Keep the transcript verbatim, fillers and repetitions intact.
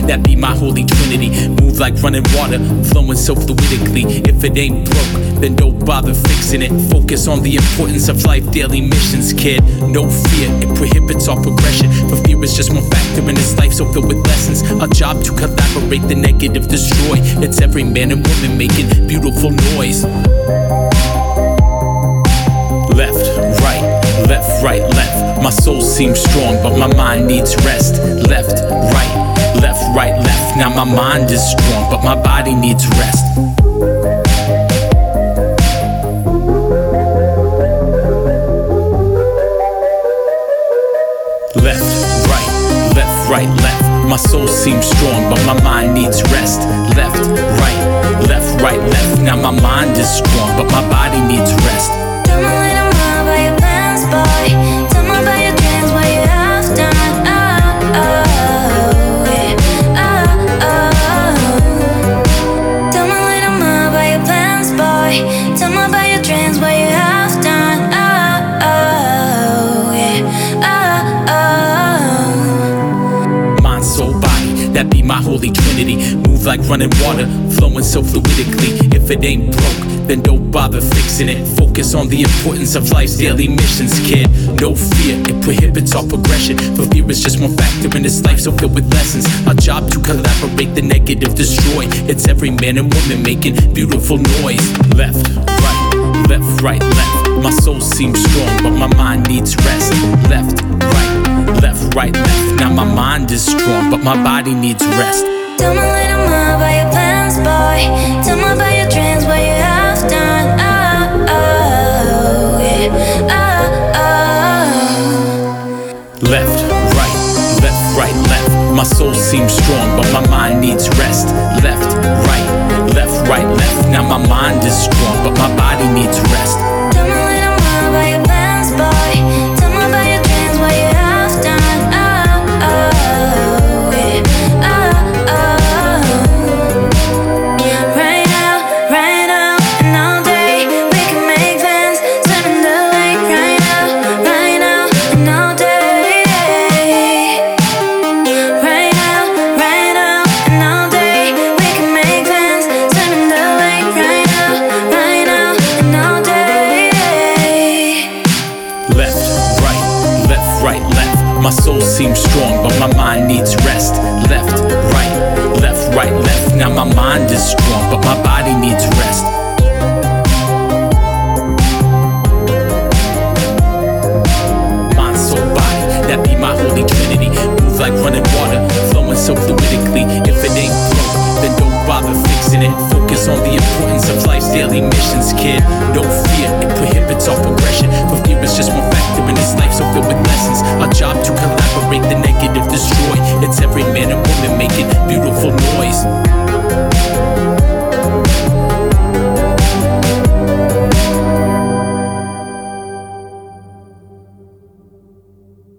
that be my holy trinity. Move like running water, flowing so fluidically. If it ain't broke, then don't bother fixing it. Focus on the importance of life, daily missions, kid. No fear, it prohibits all progression. But fear is just one factor in this life so filled with lessons. Our job to collaborate, the negative destroy. It's every man and woman making beautiful noise. Left, right, left, right, left. My soul seems strong, but my mind needs rest. Left, right, left, right, left. Now my mind is strong, but my body needs rest. Left, right, left, right, left. My soul seems strong, but my mind needs rest. Left, right, left, right, left. Now my mind is strong, but my body needs rest. Tell me a little more about your plans, boy. Tell me about your dreams, what you have done. Oh, oh, yeah. Oh, oh. Tell me a little more about your plans, boy. Tell me about your dreams, what you have done. Oh, oh, yeah. Oh, oh. Mind, soul, body, that be my holy trinity. Move like running water, flowing so fluidically. If it ain't broke, then don't bother fixing it. Focus on the importance of life's daily missions, kid. No fear, it prohibits all progression. For fear is just one factor in this life so filled with lessons. Our job to collaborate, the negative destroy. It's every man and woman making beautiful noise. Left, right, left, right, left. My soul seems strong, but my mind needs rest. Left, right, left, right, left. Now my mind is strong, but my body needs rest. Tell me a little more about your plans, boy. Tell me about your dreams, what you have done. Oh, oh, yeah. Oh, oh. Left, right, left, right, left. My soul seems strong, but my mind needs rest. Left, right, left, right, left. Now my mind is strong, but my body needs rest. Tell me a little more about your plans, boy. Tell me about your dreams, what you have done. Oh, oh, yeah. Oh, oh. Right now, right now, and all day, we can make plans, swimming the lake. Right now, right now, and all day. Right now, right now, and all day, we can make plans, swimming the lake. Right now, right now, and all day. Left, right, left, right, left. My soul seems strong, but my mind needs rest. Left, right, left, right, left. Now my mind is strong, but my body needs rest. Mind, soul, body, that be my holy trinity. Move like running water, flowing so fluidically. If it ain't broke, then don't bother fixing it. Focus on the importance of life's daily missions, kid. No fear,